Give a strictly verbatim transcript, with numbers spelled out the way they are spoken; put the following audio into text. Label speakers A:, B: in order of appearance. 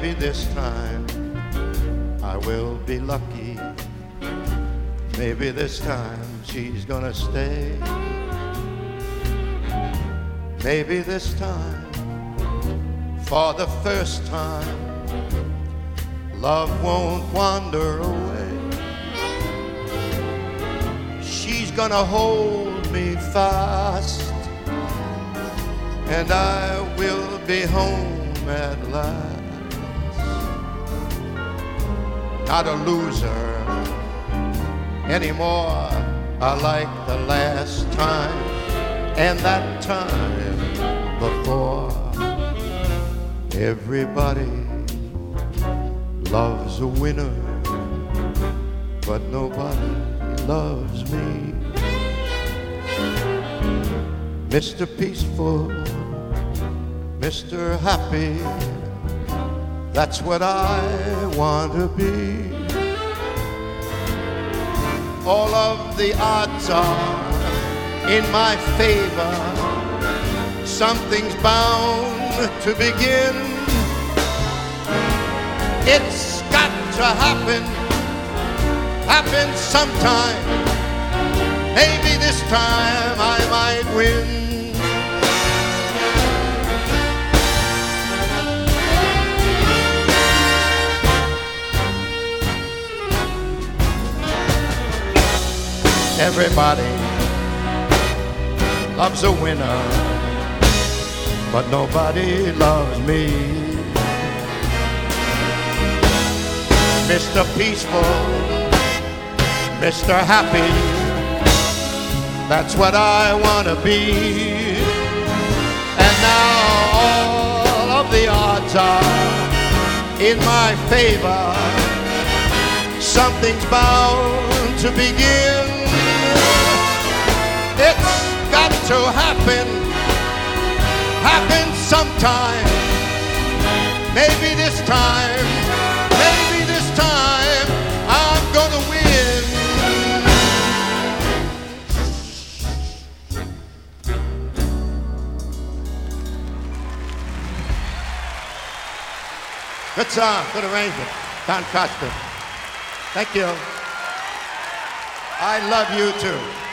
A: maybe this time I will be lucky. Maybe this time she's gonna stay. Maybe this time, for the first time, love won't wander away. She's gonna hold me fast, and I will be home at last. Not a loser anymore, like the last time, and that time before. Everybody loves a winner, but nobody loves me. Mister Peaceful, Mister Happy, that's what I want to be. All of the odds are in my favor. Something's bound to begin. It's got to happen, happen sometime. Maybe this time I might win. Everybody loves a winner, but nobody loves me. Mister Peaceful, Mister Happy, that's what I want to be. And now all of the odds are in my favor. Something's bound to begin. It's got to happen, happen sometime. Maybe this time, maybe this time I'm gonna win. Good song, good arrangement. Don Costa. Thank you. I love you too.